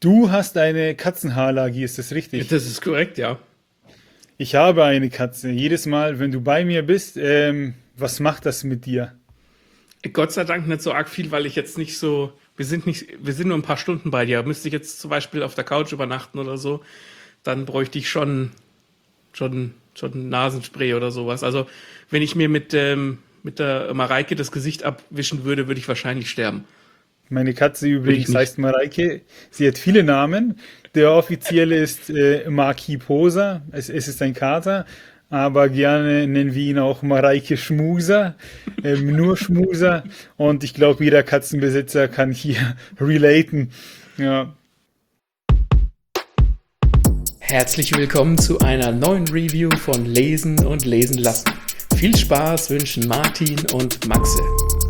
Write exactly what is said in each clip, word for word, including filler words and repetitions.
Du hast eine Katzenhaarallergie, ist das richtig? Das ist korrekt, ja. Ich habe eine Katze. Jedes Mal, wenn du bei mir bist, ähm, was macht das mit dir? Gott sei Dank nicht so arg viel, weil ich jetzt nicht so. Wir sind nicht, wir sind nur ein paar Stunden bei dir. Müsste ich jetzt zum Beispiel auf der Couch übernachten oder so, dann bräuchte ich schon, schon, schon Nasenspray oder sowas. Also, wenn ich mir mit, ähm, mit der Mareike das Gesicht abwischen würde, würde ich wahrscheinlich sterben. Meine Katze Würde ich übrigens nicht. heißt Mareike. Sie hat viele Namen. Der offizielle ist äh, Maki Posa. Es, es ist ein Kater, aber gerne nennen wir ihn auch Mareike Schmuser. Ähm, nur Schmuser. Und ich glaube, jeder Katzenbesitzer kann hier relaten. Ja. Herzlich willkommen zu einer neuen Review von Lesen und Lesen lassen. Viel Spaß wünschen Martin und Maxe.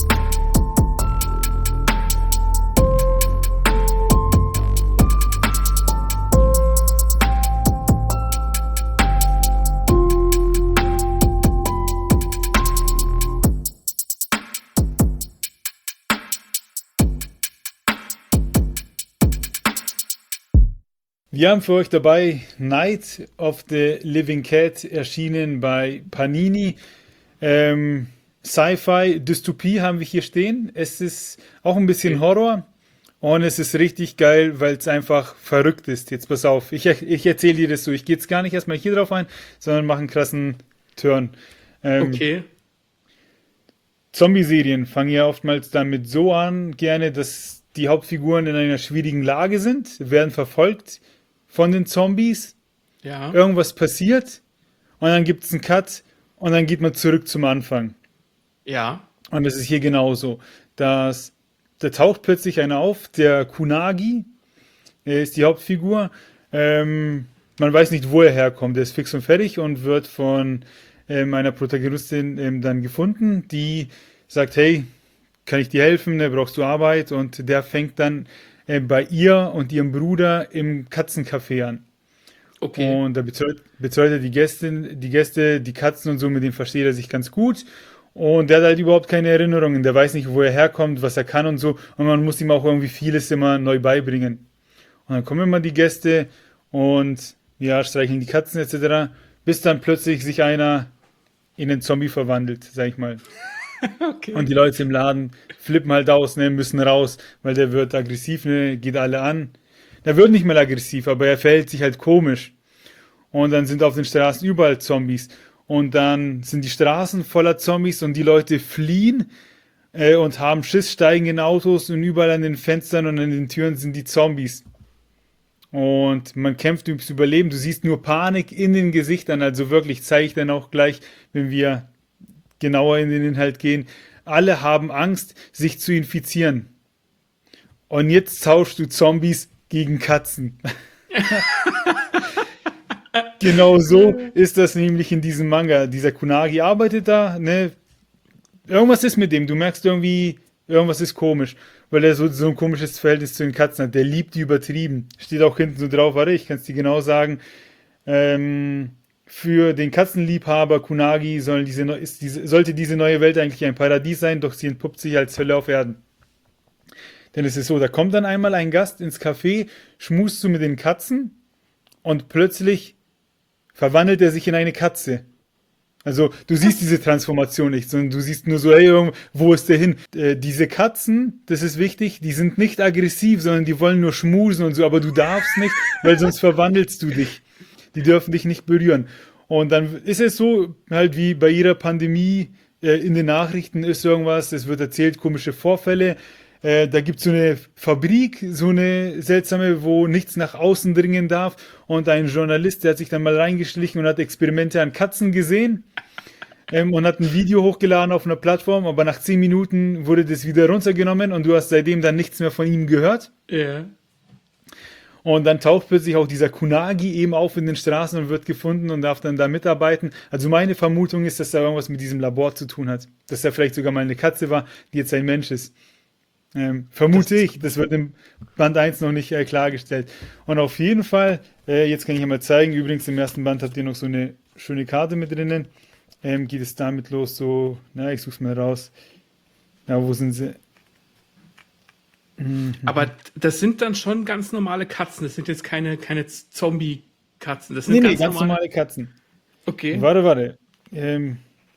Wir haben für euch dabei Night of the Living Cat, erschienen bei Panini. Ähm, Sci-Fi, Dystopie haben wir hier stehen. Es ist auch ein bisschen Okay. Horror und es ist richtig geil, weil es einfach verrückt ist. Jetzt pass auf, ich, ich erzähle dir das so. Ich gehe jetzt gar nicht erstmal hier drauf ein, sondern mache einen krassen Turn. Ähm, Okay. Zombie-Serien fangen ja oftmals damit so an, gerne, dass die Hauptfiguren in einer schwierigen Lage sind, werden verfolgt von den Zombies, Ja. irgendwas passiert und dann gibt es einen Cut und dann geht man zurück zum Anfang. Ja. Und das ist hier genauso. Das, da taucht plötzlich einer auf, der Kunagi, er ist die Hauptfigur. Ähm, man weiß nicht, wo er herkommt. Er ist fix und fertig und wird von ähm, einer Protagonistin ähm, dann gefunden, die sagt, hey, kann ich dir helfen? Ne, brauchst du Arbeit? Und der fängt dann äh, bei ihr und ihrem Bruder im Katzencafé an. Okay. Und da betreut, betreut er die Gäste, die Gäste, die Katzen und so, mit denen versteht er sich ganz gut. Und der hat halt überhaupt keine Erinnerungen. Der weiß nicht, wo er herkommt, was er kann und so. Und man muss ihm auch irgendwie vieles immer neu beibringen. Und dann kommen immer die Gäste und ja, streicheln die Katzen et cetera. Bis dann plötzlich sich einer in einen Zombie verwandelt, sag ich mal. Und Okay. die Leute im Laden flippen halt aus, ne, müssen raus, weil der wird aggressiv, ne, geht alle an. Der wird nicht mehr aggressiv, aber er verhält sich halt komisch. Und dann sind auf den Straßen überall Zombies. Und dann sind die Straßen voller Zombies und die Leute fliehen äh, und haben Schiss, steigen in Autos und überall an den Fenstern und an den Türen sind die Zombies. Und man kämpft ums Überleben. Du siehst nur Panik in den Gesichtern. Also wirklich, zeige ich dann auch gleich, wenn wir genauer in den Inhalt gehen. Alle haben Angst, sich zu infizieren. Und jetzt tauschst du Zombies gegen Katzen. Genau so ist das nämlich in diesem Manga. Dieser Kunagi arbeitet da, ne? Irgendwas ist mit dem. Du merkst irgendwie, irgendwas ist komisch, weil er so, so ein komisches Verhältnis zu den Katzen hat. Der liebt die übertrieben. Steht auch hinten so drauf, warte, ich kann es dir genau sagen. Ähm, für den Katzenliebhaber Kunagi soll diese, neu- ist diese, sollte diese neue Welt eigentlich ein Paradies sein, doch sie entpuppt sich als Hölle auf Erden. Denn es ist so, da kommt dann einmal ein Gast ins Café, schmust du mit den Katzen und plötzlich verwandelt er sich in eine Katze. Also du siehst diese Transformation nicht, sondern du siehst nur so, hey, irgendwo- wo ist der hin? Äh, diese Katzen, das ist wichtig, die sind nicht aggressiv, sondern die wollen nur schmusen und so, aber du darfst nicht, weil sonst verwandelst du dich. Die dürfen dich nicht berühren. Und dann ist es so, halt wie bei jeder Pandemie, äh, in den Nachrichten ist irgendwas, es wird erzählt, komische Vorfälle. Äh, da gibt es so eine Fabrik, so eine seltsame, wo nichts nach außen dringen darf. Und ein Journalist, der hat sich dann mal reingeschlichen und hat Experimente an Katzen gesehen ähm, und hat ein Video hochgeladen auf einer Plattform, aber nach zehn Minuten wurde das wieder runtergenommen und du hast seitdem dann nichts mehr von ihm gehört. Ja. Und dann taucht plötzlich auch dieser Kunagi eben auf in den Straßen und wird gefunden und darf dann da mitarbeiten. Also meine Vermutung ist, dass da irgendwas mit diesem Labor zu tun hat. Dass da vielleicht sogar mal eine Katze war, die jetzt ein Mensch ist. Ähm, Das vermute ist ich, gut. das wird im Band eins noch nicht äh, klargestellt. Und auf jeden Fall, äh, jetzt kann ich einmal zeigen, übrigens im ersten Band habt ihr noch so eine schöne Karte mit drinnen. Ähm, geht es damit los, so, na, ich such's mal raus. Ja, wo sind sie? Aber das sind dann schon ganz normale Katzen. Das sind jetzt keine, keine Zombie-Katzen. Das Nee, sind nee, ganz ganz normale. normale Katzen. Okay. Warte, warte. Ähm,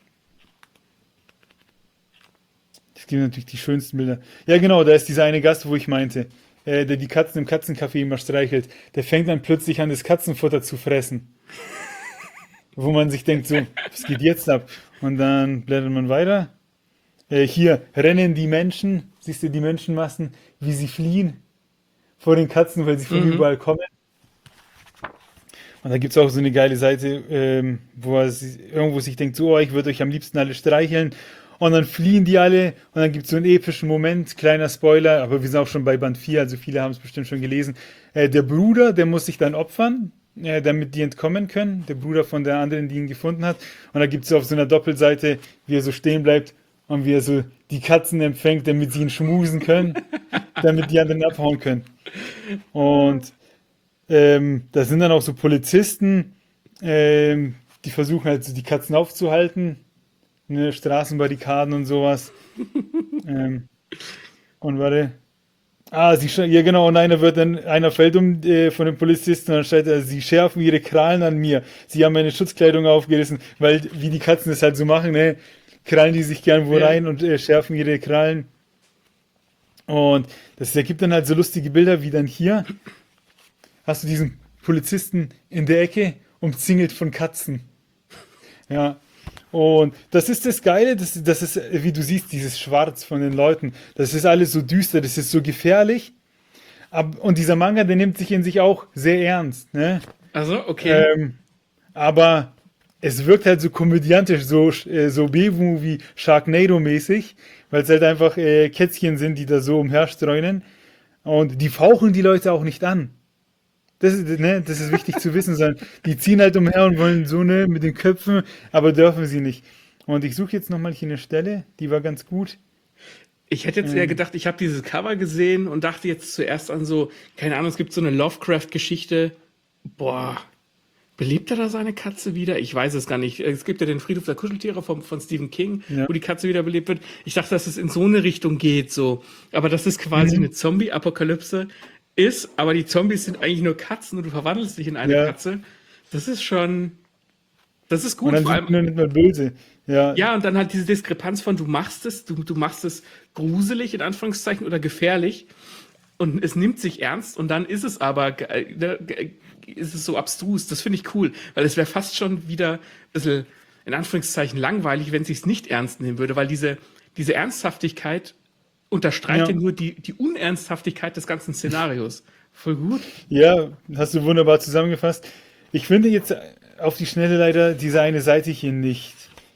es gibt natürlich die schönsten Bilder. Ja, genau, da ist dieser eine Gast, wo ich meinte, äh, der die Katzen im Katzencafé immer streichelt. Der fängt dann plötzlich an, das Katzenfutter zu fressen. Wo man sich denkt, so, was geht jetzt ab? Und dann blättert man weiter. Äh, hier rennen die Menschen, siehst du die Menschenmassen, wie sie fliehen vor den Katzen, weil sie von Mhm. überall kommen. Und da gibt es auch so eine geile Seite, ähm, wo er si- irgendwo sich denkt, so, oh, ich würde euch am liebsten alle streicheln. Und dann fliehen die alle und dann gibt es so einen epischen Moment, kleiner Spoiler, aber wir sind auch schon bei Band vier, also viele haben es bestimmt schon gelesen. Äh, der Bruder, der muss sich dann opfern, äh, damit die entkommen können. Der Bruder von der anderen, die ihn gefunden hat. Und da gibt es auf so einer Doppelseite, wie er so stehen bleibt und wie er so die Katzen empfängt, damit sie ihn schmusen können, damit die anderen abhauen können. Und ähm, da sind dann auch so Polizisten, ähm, die versuchen halt so die Katzen aufzuhalten, ne, Straßenbarrikaden und sowas. Ähm, und warte. Ah, sie, sch- ja genau, und einer wird dann, einer fällt um äh, von den Polizisten und dann steht er, sie schärfen ihre Krallen an mir. Sie haben meine Schutzkleidung aufgerissen, weil, wie die Katzen das halt so machen, ne, krallen die sich gern wo Ja. rein und äh, schärfen ihre Krallen. Und das ergibt dann halt so lustige Bilder, wie dann hier hast du diesen Polizisten in der Ecke, umzingelt von Katzen. Ja. Und das ist das Geile, das, das ist, äh, wie du siehst, dieses Schwarz von den Leuten. Das ist alles so düster, das ist so gefährlich. Ab, und dieser Manga, der nimmt sich in sich auch sehr ernst, ne? Also, okay. Ähm, aber es wirkt halt so komödiantisch, so, äh, so B-Movie Sharknado-mäßig, weil es halt einfach äh, Kätzchen sind, die da so umherstreunen. Und die fauchen die Leute auch nicht an. Das ist, ne, das ist wichtig zu wissen, sondern die ziehen halt umher und wollen so, ne, mit den Köpfen, aber dürfen sie nicht. Und ich suche jetzt nochmal hier eine Stelle, die war ganz gut. Ich hätte jetzt eher Ähm, gedacht, ich habe dieses Cover gesehen und dachte jetzt zuerst an so, keine Ahnung, es gibt so eine Lovecraft-Geschichte. Boah, belebt er da seine Katze wieder? Ich weiß es gar nicht. Es gibt ja den Friedhof der Kuscheltiere von, von Stephen King, ja. wo die Katze wieder belebt wird. Ich dachte, dass es in so eine Richtung geht, so. Aber dass es quasi Mhm. eine Zombie-Apokalypse ist, aber die Zombies sind eigentlich nur Katzen und du verwandelst dich in eine Ja. Katze. Das ist schon, das ist Und gut. dann Vor sind allem, die noch nicht mal böse. Ja, ja, und dann halt diese Diskrepanz von du machst es, du, du machst es gruselig in Anführungszeichen oder gefährlich und es nimmt sich ernst und dann ist es aber ge- ne, ge- ist es so abstrus. Das finde ich cool, weil es wäre fast schon wieder ein bisschen in Anführungszeichen langweilig, wenn es sich nicht ernst nehmen würde, weil diese, diese Ernsthaftigkeit unterstreicht ja ja. nur die, die Unernsthaftigkeit des ganzen Szenarios. Voll gut. Ja, hast du wunderbar zusammengefasst. Ich finde jetzt auf die Schnelle leider diese eine Seite hier nicht.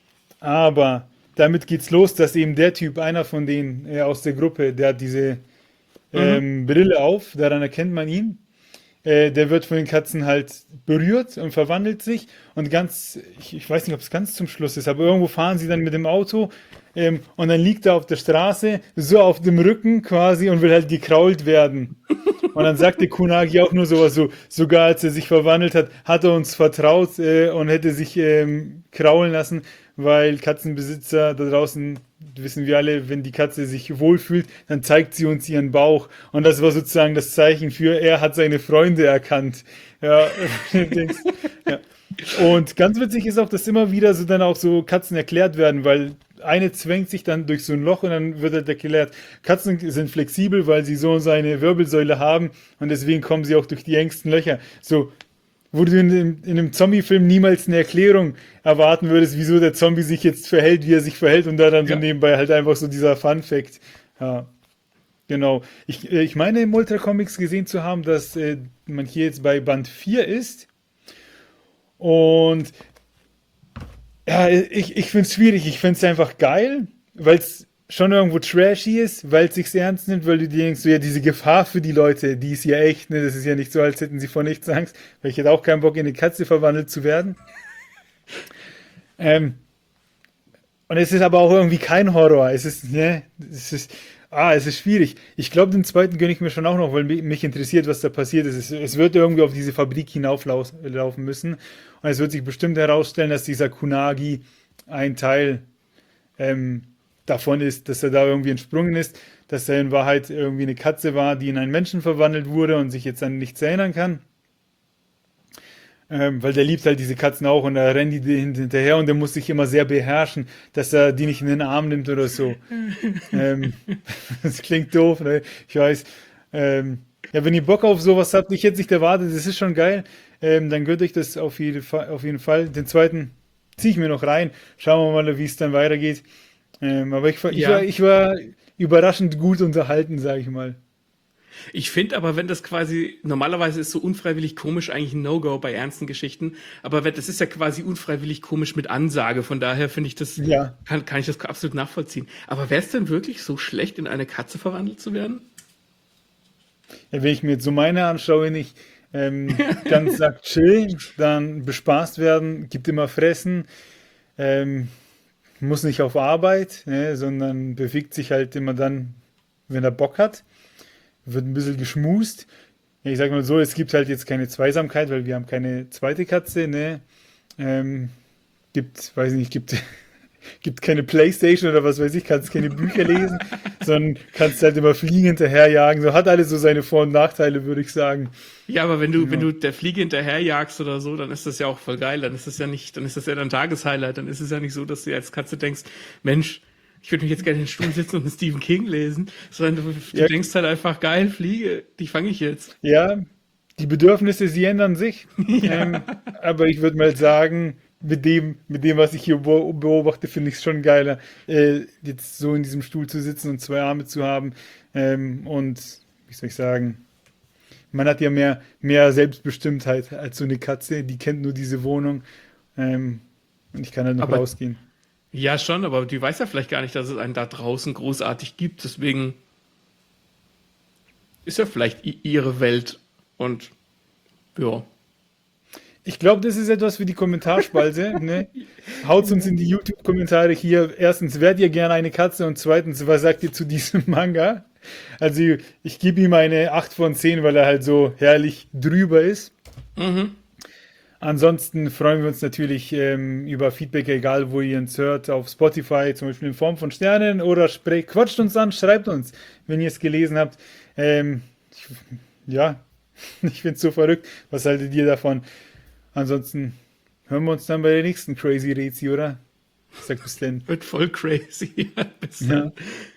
Aber damit geht's los, dass eben der Typ, einer von denen äh, aus der Gruppe, der hat diese Mhm. ähm, Brille auf, daran erkennt man ihn. Äh, der wird von den Katzen halt berührt und verwandelt sich. Und ganz, ich, ich weiß nicht, ob es ganz zum Schluss ist, aber irgendwo fahren sie dann mit dem Auto ähm, und dann liegt er auf der Straße, so auf dem Rücken quasi und will halt gekrault werden. Und dann sagte Kunagi auch nur sowas so, sogar als er sich verwandelt hat, hat er uns vertraut äh, und hätte sich ähm, kraulen lassen, weil Katzenbesitzer da draußen, wissen wir alle, wenn die Katze sich wohlfühlt, dann zeigt sie uns ihren Bauch. Und das war sozusagen das Zeichen für, er hat seine Freunde erkannt. Ja, du denkst, ja. Und ganz witzig ist auch, dass immer wieder so dann auch so Katzen erklärt werden, weil eine zwängt sich dann durch so ein Loch und dann wird halt erklärt, Katzen sind flexibel, weil sie so und so eine Wirbelsäule haben und deswegen kommen sie auch durch die engsten Löcher. So, wo du in, in, in einem Zombie-Film niemals eine Erklärung erwarten würdest, wieso der Zombie sich jetzt verhält, wie er sich verhält und da dann so Ja. nebenbei halt einfach so dieser Fun-Fact. Ja, genau. Ich, äh, ich meine im Ultra Comics gesehen zu haben, dass äh, man hier jetzt bei Band vier ist und ja, ich, ich finde es schwierig. Ich finde es einfach geil, weil es schon irgendwo trashy ist, weil es sich ernst nimmt, weil du dir denkst, so, ja, diese Gefahr für die Leute, die ist ja echt, ne? Das ist ja nicht so, als hätten sie vor nichts Angst, weil ich hätte auch keinen Bock, in eine Katze verwandelt zu werden. Ähm, und es ist aber auch irgendwie kein Horror. Es ist, ne, es ist, ah, es ist schwierig. Ich glaube, den zweiten gönne ich mir schon auch noch, weil mi- mich interessiert, was da passiert ist. Es, es wird irgendwie auf diese Fabrik hinauflaufen müssen. Und es wird sich bestimmt herausstellen, dass dieser Kunagi ein Teil ähm, davon ist, dass er da irgendwie entsprungen ist. dass er in Wahrheit irgendwie eine Katze war, die in einen Menschen verwandelt wurde und sich jetzt an nichts erinnern kann. Ähm, weil der liebt halt diese Katzen auch und da rennen die hin- hinterher und der muss sich immer sehr beherrschen, dass er die nicht in den Arm nimmt oder so. Ähm, Das klingt doof, ne? Ich weiß. Ähm, ja, wenn ihr Bock auf sowas habt, ich hätte nicht erwartet, das ist schon geil, ähm, dann gönnt euch das auf jeden Fall, auf jeden Fall. Den zweiten ziehe ich mir noch rein. Schauen wir mal, wie es dann weitergeht. Ähm, aber ich, war- ich war, Ja. ich war überraschend gut unterhalten, sage ich mal. Ich finde aber, wenn das quasi, normalerweise ist so unfreiwillig komisch eigentlich ein No-Go bei ernsten Geschichten, aber wenn, das ist ja quasi unfreiwillig komisch mit Ansage, von daher finde ich das, Ja. kann, kann ich das absolut nachvollziehen. Aber wäre es denn wirklich so schlecht, in eine Katze verwandelt zu werden? Ja, wenn ich mir jetzt so meine anschaue, nicht ähm, ganz sagt chill, dann bespaßt werden, gibt immer Fressen, ähm, muss nicht auf Arbeit, ne, sondern bewegt sich halt immer dann, wenn er Bock hat, wird ein bisschen geschmust. Ja, ich sag mal so, es gibt halt jetzt keine Zweisamkeit, weil wir haben keine zweite Katze, ne? Ähm, gibt, weiß nicht, gibt, gibt keine Playstation oder was weiß ich, kannst keine Bücher lesen, sondern kannst halt immer Fliegen hinterherjagen. So hat alles so seine Vor- und Nachteile, würde ich sagen. Ja, aber wenn du, wenn Ja. du der Fliege hinterherjagst oder so, dann ist das ja auch voll geil. Dann ist das ja nicht, dann ist das ja dein Tageshighlight. Dann ist es ja nicht so, dass du als Katze denkst, Mensch, ich würde mich jetzt gerne in den Stuhl setzen und einen Stephen King lesen, sondern du, du Ja, denkst halt einfach, geil, Fliege, die fange ich jetzt. ja, die Bedürfnisse, sie ändern sich. Ja. Ähm, aber ich würde mal sagen, mit dem, mit dem, was ich hier beo- beobachte, finde ich es schon geiler, äh, jetzt so in diesem Stuhl zu sitzen und zwei Arme zu haben. Ähm, und, wie soll ich sagen, man hat ja mehr, mehr Selbstbestimmtheit als so eine Katze, die kennt nur diese Wohnung. Ähm, und ich kann halt noch Aber rausgehen. ja, schon, aber die weiß ja vielleicht gar nicht, dass es einen da draußen großartig gibt. Deswegen ist ja vielleicht i- ihre Welt. Und ja. Ich glaube, das ist etwas für die Kommentarspalte. Ne? Haut uns in die YouTube-Kommentare hier. Erstens, wärt ihr gerne eine Katze? Und zweitens, was sagt ihr zu diesem Manga? Also, ich gebe ihm eine acht von zehn, weil er halt so herrlich drüber ist. Mhm. Ansonsten freuen wir uns natürlich ähm, über Feedback, egal wo ihr uns hört, auf Spotify, zum Beispiel in Form von Sternen oder sprecht, quatscht uns an, schreibt uns, wenn ihr es gelesen habt. Ähm, ich, ja, ich finde es so verrückt. Was haltet ihr davon? Ansonsten hören wir uns dann bei der nächsten Crazy Rezi, oder? Sag bis denn. Wird voll crazy. Bis Ja. dann.